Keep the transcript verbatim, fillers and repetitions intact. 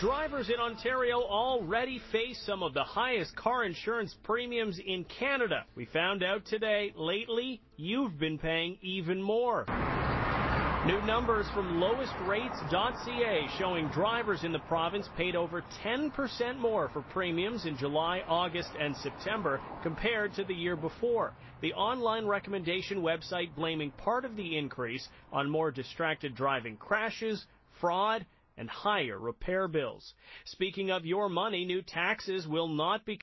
Drivers in Ontario already face some of the highest car insurance premiums in Canada. We found out today, lately, you've been paying even more. New numbers from lowest rates dot c a showing drivers in the province paid over ten percent more for premiums in July, August, and September compared to the year before. The online recommendation website blaming part of the increase on more distracted driving crashes, fraud, and higher repair bills. Speaking of your money, new taxes will not be